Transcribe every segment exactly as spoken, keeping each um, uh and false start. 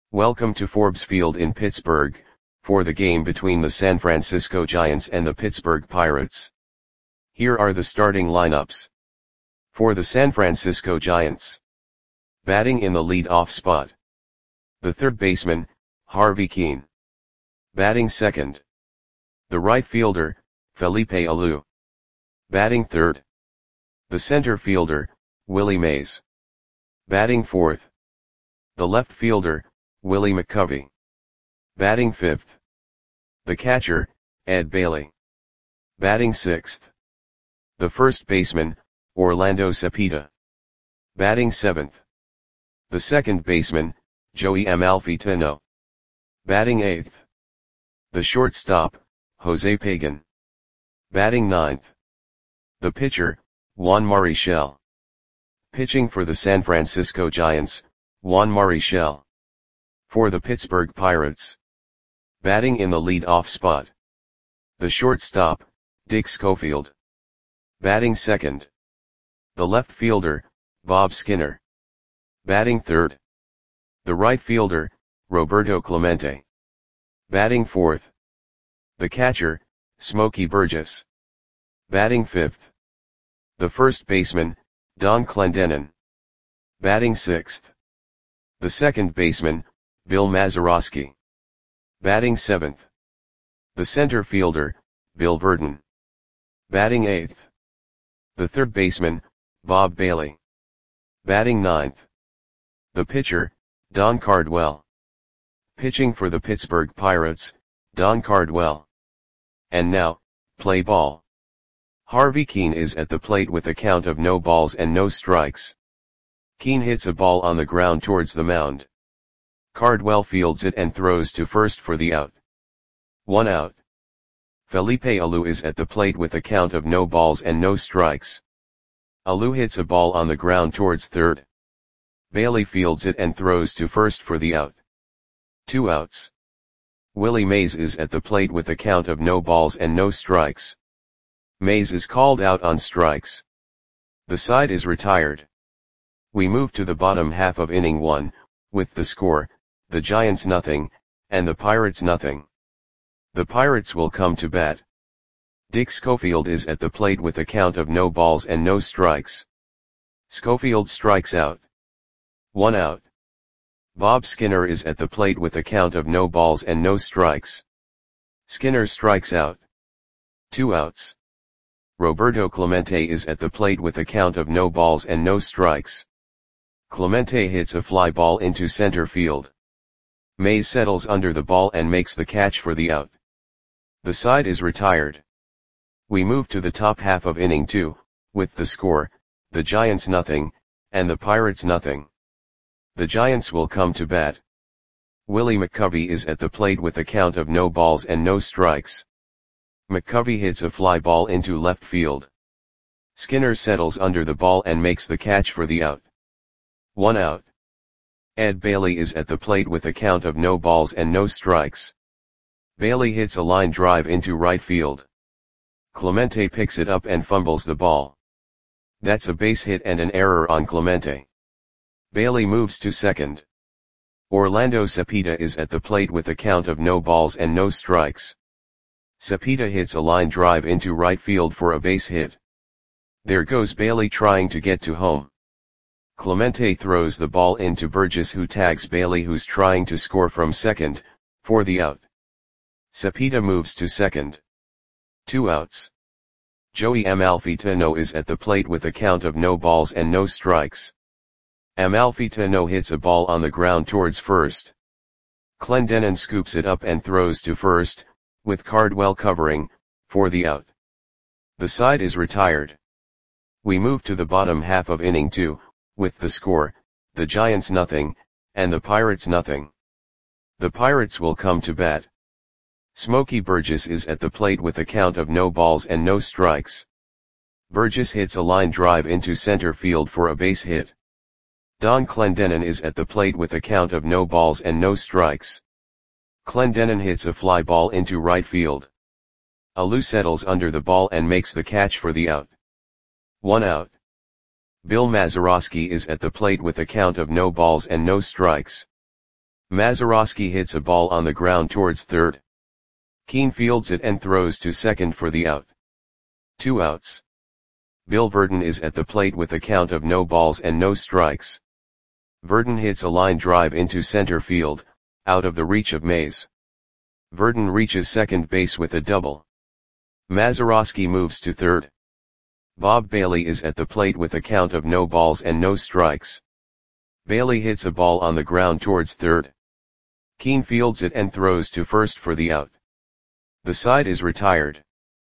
Welcome to Forbes Field in Pittsburgh, for the game between the San Francisco Giants and the Pittsburgh Pirates. Here are the starting lineups. For the San Francisco Giants. Batting in the lead-off spot. The third baseman, Harvey Kuenn. Batting second. The right fielder, Felipe Alou. Batting third. The center fielder, Willie Mays. Batting fourth. The left fielder, Willie McCovey. Batting fifth. The catcher, Ed Bailey. Batting sixth. The first baseman, Orlando Cepeda. Batting seventh. The second baseman, Joey Amalfitano. Batting eighth. The shortstop, Jose Pagan. Batting ninth. The pitcher, Juan Marichal. Pitching for the San Francisco Giants, Juan Marichal. For the Pittsburgh Pirates. Batting in the lead-off spot. The shortstop, Dick Schofield. Batting second. The left fielder, Bob Skinner. Batting third. The right fielder, Roberto Clemente. Batting fourth. The catcher, Smokey Burgess. Batting fifth. The first baseman, Don Clendenon. Batting sixth. The second baseman, Bill Mazeroski. Batting seventh. The center fielder, Bill Verdon. Batting eighth. The third baseman, Bob Bailey. Batting ninth. The pitcher, Don Cardwell. Pitching for the Pittsburgh Pirates, Don Cardwell. And now, play ball. Harvey Kuenn is at the plate with a count of no balls and no strikes. Kuenn hits a ball on the ground towards the mound. Cardwell fields it and throws to first for the out. One out. Felipe Alou is at the plate with a count of no balls and no strikes. Alou hits a ball on the ground towards third. Bailey fields it and throws to first for the out. Two outs. Willie Mays is at the plate with a count of no balls and no strikes. Mays is called out on strikes. The side is retired. We move to the bottom half of inning one, with the score, the Giants nothing, and the Pirates nothing. The Pirates will come to bat. Dick Schofield is at the plate with a count of no balls and no strikes. Schofield strikes out. One out. Bob Skinner is at the plate with a count of no balls and no strikes. Skinner strikes out. Two outs. Roberto Clemente is at the plate with a count of no balls and no strikes. Clemente hits a fly ball into center field. Mays settles under the ball and makes the catch for the out. The side is retired. We move to the top half of inning two, with the score, the Giants nothing, and the Pirates nothing. The Giants will come to bat. Willie McCovey is at the plate with a count of no balls and no strikes. McCovey hits a fly ball into left field. Skinner settles under the ball and makes the catch for the out. One out. Ed Bailey is at the plate with a count of no balls and no strikes. Bailey hits a line drive into right field. Clemente picks it up and fumbles the ball. That's a base hit and an error on Clemente. Bailey moves to second. Orlando Cepeda is at the plate with a count of no balls and no strikes. Cepeda hits a line drive into right field for a base hit. There goes Bailey trying to get to home. Clemente throws the ball into Burgess, who tags Bailey, who's trying to score from second, for the out. Cepeda moves to second. Two outs. Joey Amalfitano is at the plate with a count of no balls and no strikes. Amalfitano hits a ball on the ground towards first. Clendenon scoops it up and throws to first, with Cardwell covering, for the out. The side is retired. We move to the bottom half of inning two, with the score, the Giants nothing, and the Pirates nothing. The Pirates will come to bat. Smokey Burgess is at the plate with a count of no balls and no strikes. Burgess hits a line drive into center field for a base hit. Don Clendenon is at the plate with a count of no balls and no strikes. Clendenon hits a fly ball into right field. Alou settles under the ball and makes the catch for the out. One out. Bill Mazeroski is at the plate with a count of no balls and no strikes. Mazeroski hits a ball on the ground towards third. Keane fields it and throws to second for the out. Two outs. Bill Verdon is at the plate with a count of no balls and no strikes. Verdon hits a line drive into center field, out of the reach of Mays. Verdon reaches second base with a double. Mazeroski moves to third. Bob Bailey is at the plate with a count of no balls and no strikes. Bailey hits a ball on the ground towards third. Keane fields it and throws to first for the out. The side is retired.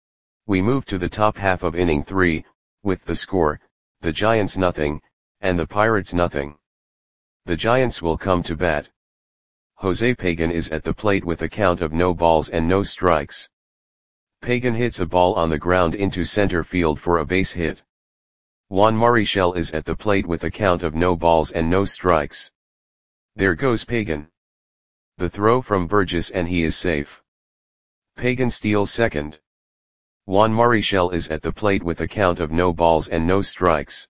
We move to the top half of inning three, with the score, the Giants nothing, and the Pirates nothing. The Giants will come to bat. Jose Pagan is at the plate with a count of no balls and no strikes. Pagan hits a ball on the ground into center field for a base hit. Juan Marichal is at the plate with a count of no balls and no strikes. There goes Pagan. The throw from Burgess and he is safe. Pagan steals second. Juan Marichal is at the plate with a count of no balls and no strikes.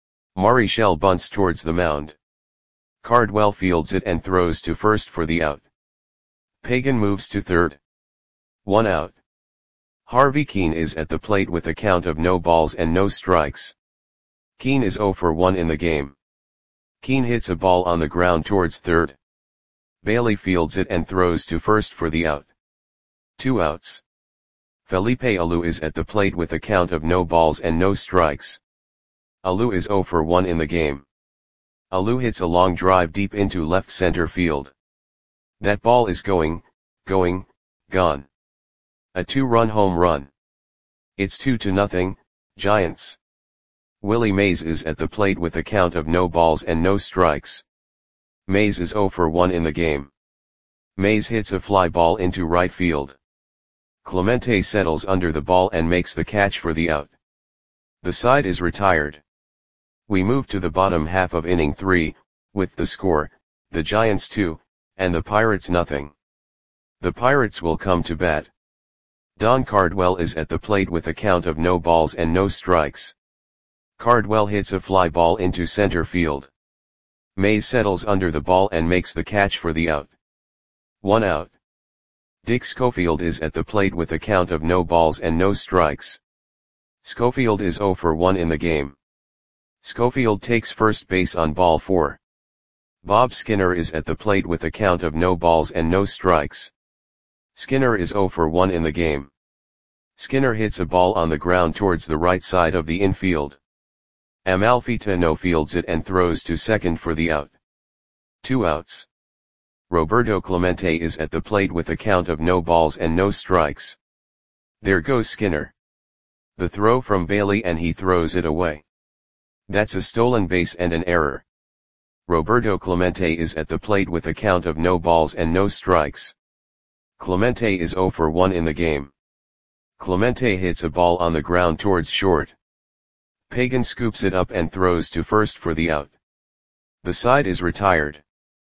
Marichal bunts towards the mound. Cardwell fields it and throws to first for the out. Pagan moves to third. One out. Harvey Keane is at the plate with a count of no balls and no strikes. Keane is oh for one in the game. Keane hits a ball on the ground towards third. Bailey fields it and throws to first for the out. Two outs. Felipe Alou is at the plate with a count of no balls and no strikes. Alou is oh for one in the game. Alou hits a long drive deep into left center field. That ball is going, going, gone. A two-run home run. It's two to nothing, Giants. Willie Mays is at the plate with a count of no balls and no strikes. Mays is oh for one in the game. Mays hits a fly ball into right field. Clemente settles under the ball and makes the catch for the out. The side is retired. We move to the bottom half of inning three, with the score, the Giants two, and the Pirates nothing. The Pirates will come to bat. Don Cardwell is at the plate with a count of no balls and no strikes. Cardwell hits a fly ball into center field. Mays settles under the ball and makes the catch for the out. One out. Dick Schofield is at the plate with a count of no balls and no strikes. Schofield is oh for one in the game. Schofield takes first base on ball four. Bob Skinner is at the plate with a count of no balls and no strikes. Skinner is oh for one in the game. Skinner hits a ball on the ground towards the right side of the infield. Amalfitano fields it and throws to second for the out. Two outs. Roberto Clemente is at the plate with a count of no balls and no strikes. There goes Skinner. The throw from Bailey and he throws it away. That's a stolen base and an error. Roberto Clemente is at the plate with a count of no balls and no strikes. Clemente is oh for one in the game. Clemente hits a ball on the ground towards short. Pagan scoops it up and throws to first for the out. The side is retired.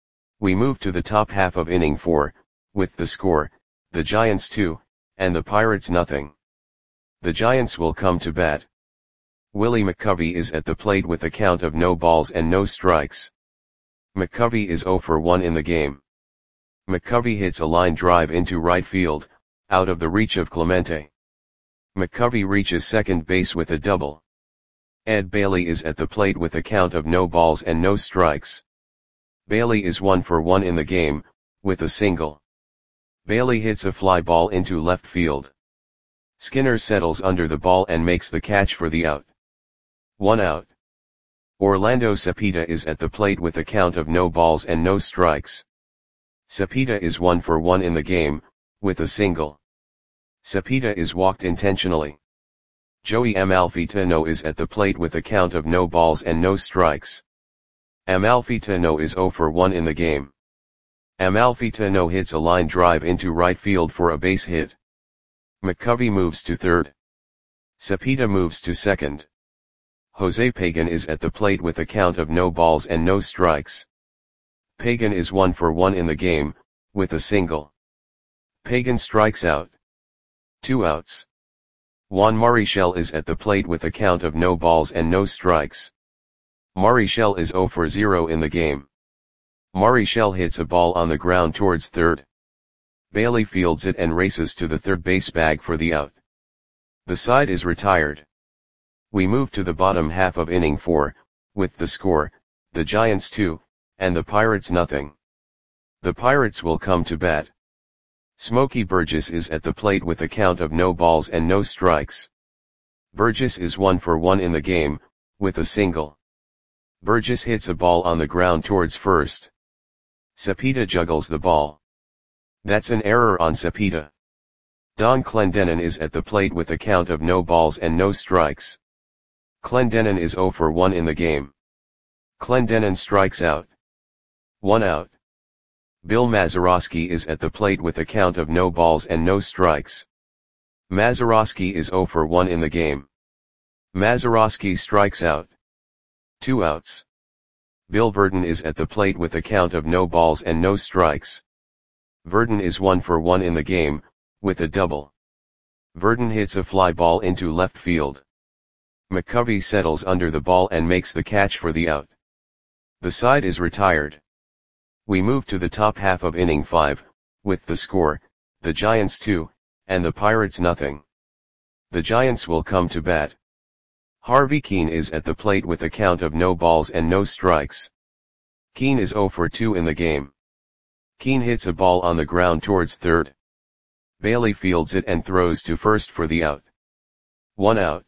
We move to the top half of inning four, with the score, the Giants two, and the Pirates nothing. The Giants will come to bat. Willie McCovey is at the plate with a count of no balls and no strikes. McCovey is oh for one in the game. McCovey hits a line drive into right field, out of the reach of Clemente. McCovey reaches second base with a double. Ed Bailey is at the plate with a count of no balls and no strikes. Bailey is one for one in the game, with a single. Bailey hits a fly ball into left field. Skinner settles under the ball and makes the catch for the out. One out. Orlando Cepeda is at the plate with a count of no balls and no strikes. Cepeda is one for one in the game, with a single. Cepeda is walked intentionally. Joey Amalfitano is at the plate with a count of no balls and no strikes. Amalfitano is oh for one in the game. Amalfitano hits a line drive into right field for a base hit. McCovey moves to third. Cepeda moves to second. Jose Pagan is at the plate with a count of no balls and no strikes. Pagan is one for one in the game, with a single. Pagan strikes out. Two outs. Juan Marichal is at the plate with a count of no balls and no strikes. Marichal is oh for zero in the game. Marichal hits a ball on the ground towards third. Bailey fields it and races to the third base bag for the out. The side is retired. We move to the bottom half of inning four, with the score, the Giants two, and the Pirates nothing. The Pirates will come to bat. Smokey Burgess is at the plate with a count of no balls and no strikes. Burgess is one for one in the game, with a single. Burgess hits a ball on the ground towards first. Cepeda juggles the ball. That's an error on Cepeda. Don Clendenon is at the plate with a count of no balls and no strikes. Clendenon is zero for one in the game. Clendenon strikes out. One out. Bill Mazeroski is at the plate with a count of no balls and no strikes. Mazeroski is zero for one in the game. Mazeroski strikes out. Two outs. Bill Verdon is at the plate with a count of no balls and no strikes. Verdon is one for one in the game, with a double. Verdon hits a fly ball into left field. McCovey settles under the ball and makes the catch for the out. The side is retired. We move to the top half of inning five, with the score, the Giants two, and the Pirates nothing. The Giants will come to bat. Harvey Keene is at the plate with a count of no balls and no strikes. Keene is zero for two in the game. Keene hits a ball on the ground towards third. Bailey fields it and throws to first for the out. One out.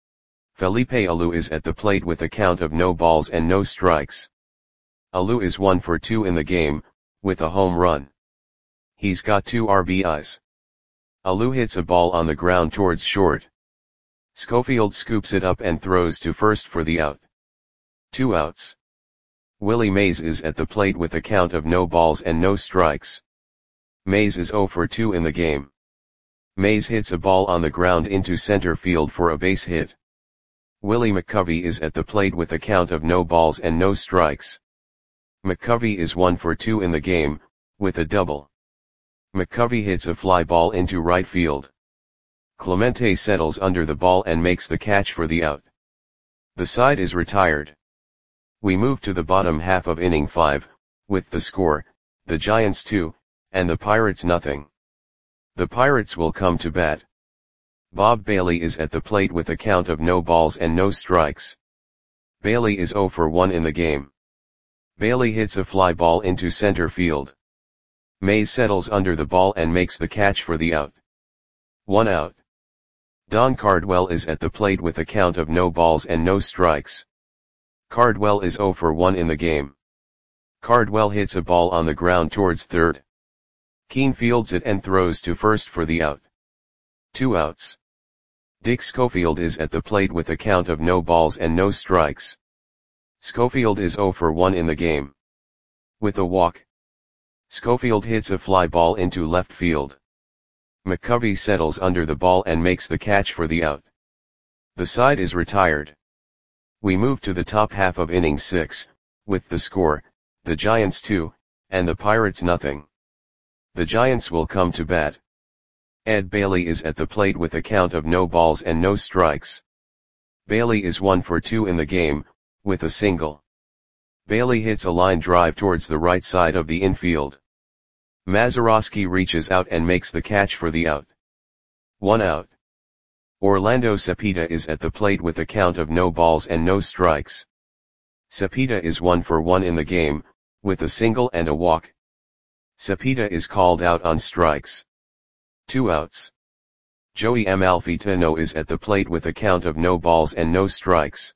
Felipe Alou is at the plate with a count of no balls and no strikes. Alou is one for two in the game, with a home run. He's got two R B Is. Alou hits a ball on the ground towards short. Schofield scoops it up and throws to first for the out. Two outs. Willie Mays is at the plate with a count of no balls and no strikes. Mays is zero for two in the game. Mays hits a ball on the ground into center field for a base hit. Willie McCovey is at the plate with a count of no balls and no strikes. McCovey is one for two in the game, with a double. McCovey hits a fly ball into right field. Clemente settles under the ball and makes the catch for the out. The side is retired. We move to the bottom half of inning five, with the score, the Giants two, and the Pirates nothing. The Pirates will come to bat. Bob Bailey is at the plate with a count of no balls and no strikes. Bailey is zero for one in the game. Bailey hits a fly ball into center field. Mays settles under the ball and makes the catch for the out. One out. Don Cardwell is at the plate with a count of no balls and no strikes. Cardwell is zero for one in the game. Cardwell hits a ball on the ground towards third. Keene fields it and throws to first for the out. Two outs. Dick Schofield is at the plate with a count of no balls and no strikes. Schofield is zero for one in the game. With a walk. Schofield hits a fly ball into left field. McCovey settles under the ball and makes the catch for the out. The side is retired. We move to the top half of inning six, with the score, the Giants two, and the Pirates nothing. The Giants will come to bat. Ed Bailey is at the plate with a count of no balls and no strikes. Bailey is one for two in the game, with a single. Bailey hits a line drive towards the right side of the infield. Mazeroski reaches out and makes the catch for the out. One out. Orlando Cepeda is at the plate with a count of no balls and no strikes. Cepeda is one for one in the game, with a single and a walk. Cepeda is called out on strikes. Two outs. Joey Amalfitano is at the plate with a count of no balls and no strikes.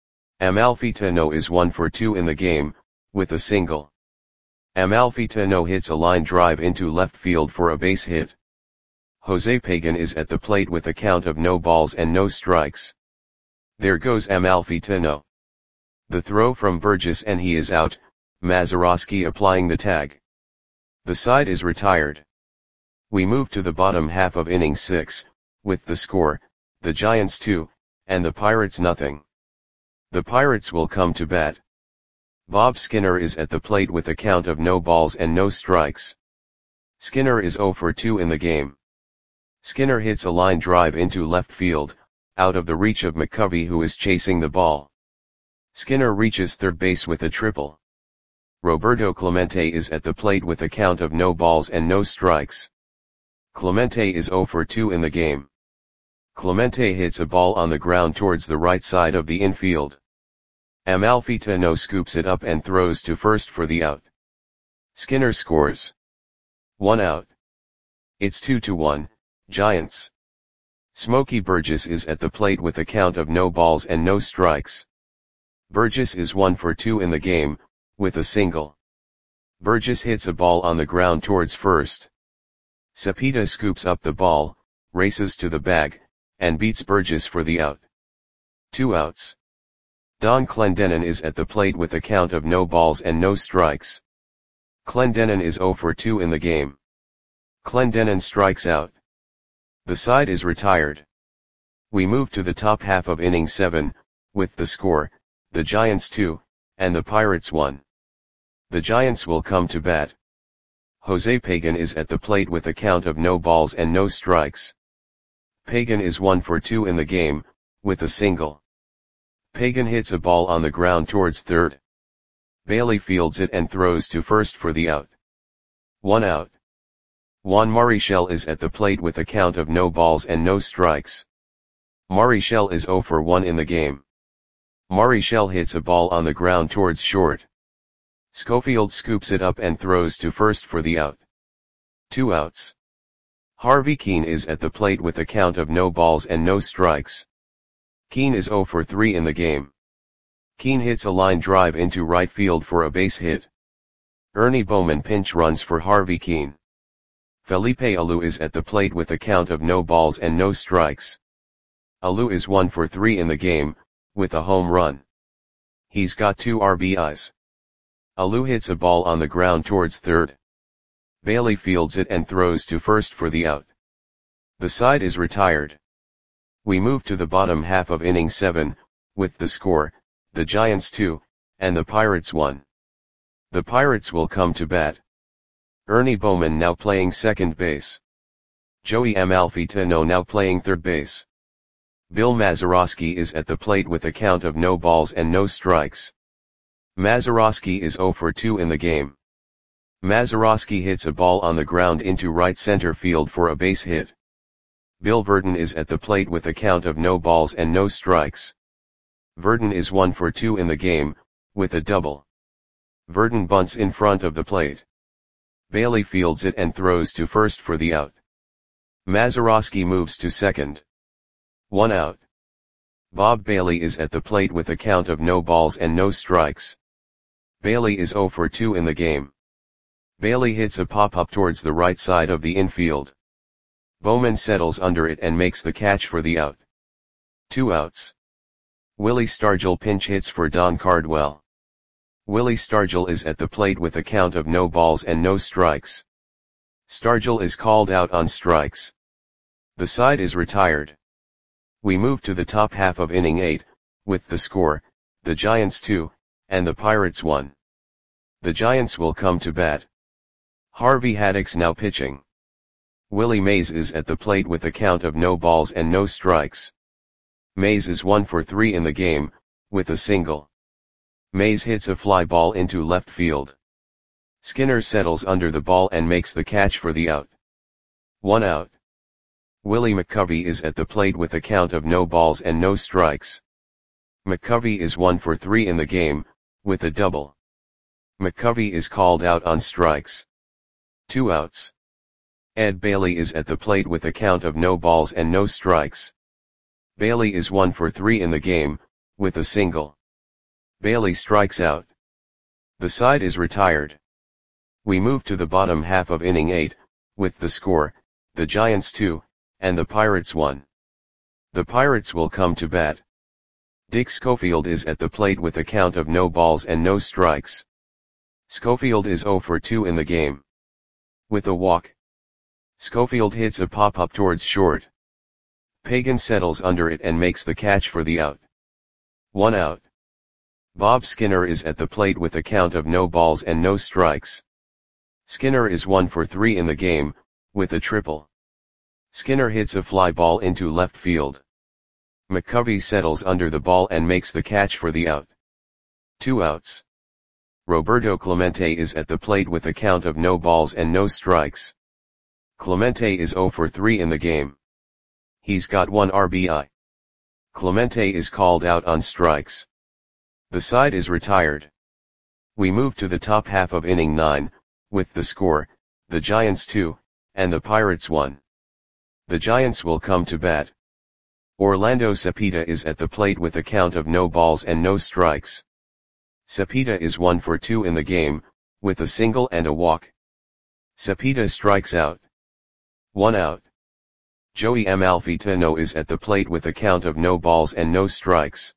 Amalfitano is one for two in the game, with a single. Amalfitano hits a line drive into left field for a base hit. Jose Pagan is at the plate with a count of no balls and no strikes. There goes Amalfitano. The throw from Burgess and he is out, Mazeroski applying the tag. The side is retired. We move to the bottom half of inning six, with the score, the Giants two, and the Pirates nothing. The Pirates will come to bat. Bob Skinner is at the plate with a count of no balls and no strikes. Skinner is zero for two in the game. Skinner hits a line drive into left field, out of the reach of McCovey who is chasing the ball. Skinner reaches third base with a triple. Roberto Clemente is at the plate with a count of no balls and no strikes. Clemente is zero for two in the game. Clemente hits a ball on the ground towards the right side of the infield. Amalfitano scoops it up and throws to first for the out. Skinner scores. One out. It's two to one, Giants. Smokey Burgess is at the plate with a count of no balls and no strikes. Burgess is one for two in the game, with a single. Burgess hits a ball on the ground towards first. Cepeda scoops up the ball, races to the bag, and beats Burgess for the out. Two outs. Don Clendenon is at the plate with a count of no balls and no strikes. Clendenon is zero for two in the game. Clendenon strikes out. The side is retired. We move to the top half of inning seven, with the score, the Giants two, and the Pirates one. The Giants will come to bat. Jose Pagan is at the plate with a count of no balls and no strikes. Pagan is one for two in the game, with a single. Pagan hits a ball on the ground towards third. Bailey fields it and throws to first for the out. One out. Juan Marichal is at the plate with a count of no balls and no strikes. Marichal is zero for one in the game. Marichal hits a ball on the ground towards short. Schofield scoops it up and throws to first for the out. Two outs. Harvey Keene is at the plate with a count of no balls and no strikes. Keene is zero for three in the game. Keene hits a line drive into right field for a base hit. Ernie Bowman pinch runs for Harvey Keene. Felipe Alou is at the plate with a count of no balls and no strikes. Alou is one for three in the game, with a home run. He's got two R B Is. Alou hits a ball on the ground towards third. Bailey fields it and throws to first for the out. The side is retired. We move to the bottom half of inning seven, with the score, the Giants two, and the Pirates one. The Pirates will come to bat. Ernie Bowman now playing second base. Joey Amalfitano now playing third base. Bill Mazeroski is at the plate with a count of no balls and no strikes. Mazeroski is zero for two in the game. Mazeroski hits a ball on the ground into right center field for a base hit. Bill Verdon is at the plate with a count of no balls and no strikes. Verdon is one for two in the game, with a double. Verdon bunts in front of the plate. Bailey fields it and throws to first for the out. Mazeroski moves to second. One out. Bob Bailey is at the plate with a count of no balls and no strikes. Bailey is zero for two in the game. Bailey hits a pop-up towards the right side of the infield. Bowman settles under it and makes the catch for the out. Two outs. Willie Stargell pinch hits for Don Cardwell. Willie Stargell is at the plate with a count of no balls and no strikes. Stargell is called out on strikes. The side is retired. We move to the top half of inning eight, with the score, the Giants two, and the Pirates one. The Giants will come to bat. Harvey Haddix now pitching. Willie Mays is at the plate with a count of no balls and no strikes. Mays is one for three in the game, with a single. Mays hits a fly ball into left field. Skinner settles under the ball and makes the catch for the out. One out. Willie McCovey is at the plate with a count of no balls and no strikes. McCovey is one for three in the game, with a double. McCovey is called out on strikes. Two outs. Ed Bailey is at the plate with a count of no balls and no strikes. Bailey is one for three in the game, with a single. Bailey strikes out. The side is retired. We move to the bottom half of inning eight, with the score, the Giants two, and the Pirates one. The Pirates will come to bat. Dick Schofield is at the plate with a count of no balls and no strikes. Schofield is zero for two in the game. With a walk. Schofield hits a pop-up towards short. Pagan settles under it and makes the catch for the out. One out. Bob Skinner is at the plate with a count of no balls and no strikes. Skinner is one for three in the game, with a triple. Skinner hits a fly ball into left field. McCovey settles under the ball and makes the catch for the out. Two outs. Roberto Clemente is at the plate with a count of no balls and no strikes. Clemente is zero for three in the game. He's got one R B I. Clemente is called out on strikes. The side is retired. We move to the top half of inning nine, with the score, the Giants two, and the Pirates one. The Giants will come to bat. Orlando Cepeda is at the plate with a count of no balls and no strikes. Cepeda is one for two in the game, with a single and a walk. Cepeda strikes out. One out. Joey Amalfitano is at the plate with a count of no balls and no strikes.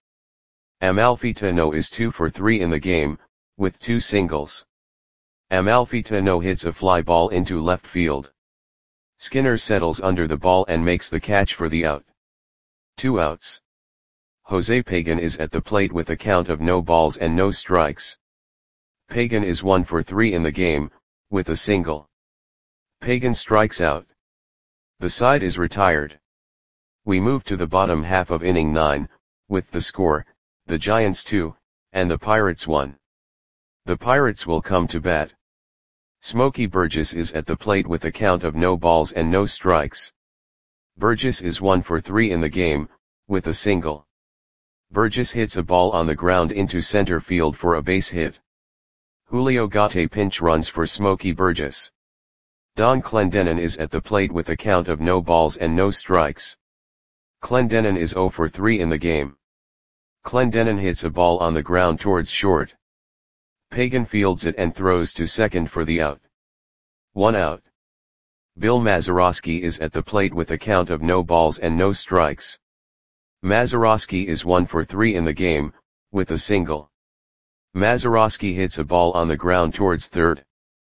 Amalfitano is two for three in the game, with two singles. Amalfitano hits a fly ball into left field. Skinner settles under the ball and makes the catch for the out. Two outs. Jose Pagan is at the plate with a count of no balls and no strikes. Pagan is one for three in the game, with a single. Pagan strikes out. The side is retired. We move to the bottom half of inning nine, with the score, the Giants two, and the Pirates one. The Pirates will come to bat. Smokey Burgess is at the plate with a count of no balls and no strikes. Burgess is one for three in the game, with a single. Burgess hits a ball on the ground into center field for a base hit. Julio Gate pinch runs for Smokey Burgess. Don Clendenon is at the plate with a count of no balls and no strikes. Clendenon is zero for three in the game. Clendenon hits a ball on the ground towards short. Pagan fields it and throws to second for the out. One out. Bill Mazeroski is at the plate with a count of no balls and no strikes. Mazeroski is one for three in the game, with a single. Mazeroski hits a ball on the ground towards third.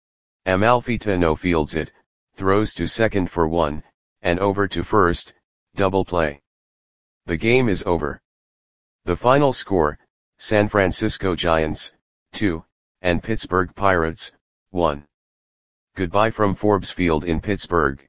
Amalfitano fields it, throws to second for one, and over to first, double play. The game is over. The final score, San Francisco Giants, two, and Pittsburgh Pirates, one. Goodbye from Forbes Field in Pittsburgh.